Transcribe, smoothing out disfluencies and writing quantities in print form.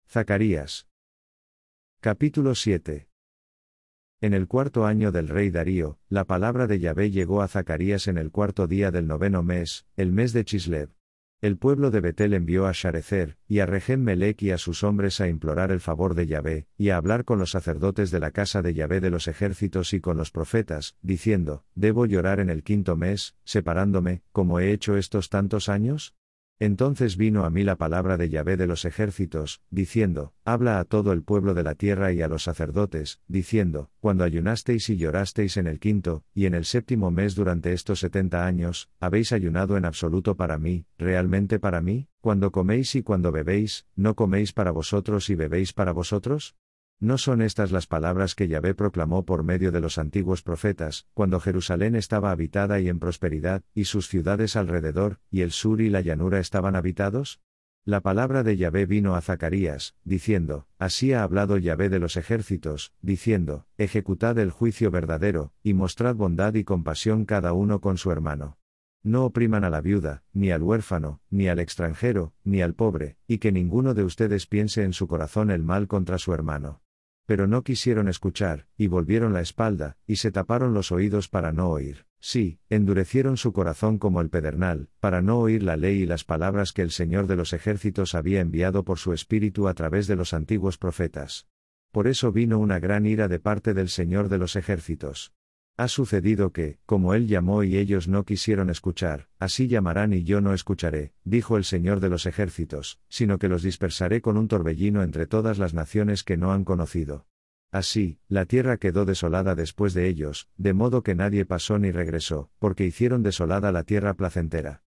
Zacarías. Capítulo 7. En el cuarto año del rey Darío, la palabra de Yahvé llegó a Zacarías en el cuarto día del noveno mes, el mes de Chislev. El pueblo de Betel envió a Sharezer, y a Regem-Melech y a sus hombres a implorar el favor de Yahvé, y a hablar con los sacerdotes de la casa de Yahvé de los ejércitos y con los profetas, diciendo, ¿debo llorar en el quinto mes, separándome, como he hecho estos tantos años? Entonces vino a mí la palabra de Yahvé de los ejércitos, diciendo, habla a todo el pueblo de la tierra y a los sacerdotes, diciendo, cuando ayunasteis y llorasteis en el quinto, y en el séptimo mes durante estos 70 años, ¿habéis ayunado en absoluto para mí, realmente para mí? Cuando coméis y cuando bebéis, ¿no coméis para vosotros y bebéis para vosotros? ¿No son estas las palabras que Yahvé proclamó por medio de los antiguos profetas, cuando Jerusalén estaba habitada y en prosperidad, y sus ciudades alrededor, y el sur y la llanura estaban habitados? La palabra de Yahvé vino a Zacarías, diciendo, así ha hablado Yahvé de los ejércitos, diciendo, ejecutad el juicio verdadero, y mostrad bondad y compasión cada uno con su hermano. No opriman a la viuda, ni al huérfano, ni al extranjero, ni al pobre, y que ninguno de ustedes piense en su corazón el mal contra su hermano. Pero no quisieron escuchar, y volvieron la espalda, y se taparon los oídos para no oír. Sí, endurecieron su corazón como el pedernal, para no oír la ley y las palabras que el Señor de los ejércitos había enviado por su espíritu a través de los antiguos profetas. Por eso vino una gran ira de parte del Señor de los ejércitos. Ha sucedido que, como Él llamó y ellos no quisieron escuchar, así llamarán y yo no escucharé, dijo el Señor de los ejércitos, sino que los dispersaré con un torbellino entre todas las naciones que no han conocido. Así, la tierra quedó desolada después de ellos, de modo que nadie pasó ni regresó, porque hicieron desolada la tierra placentera.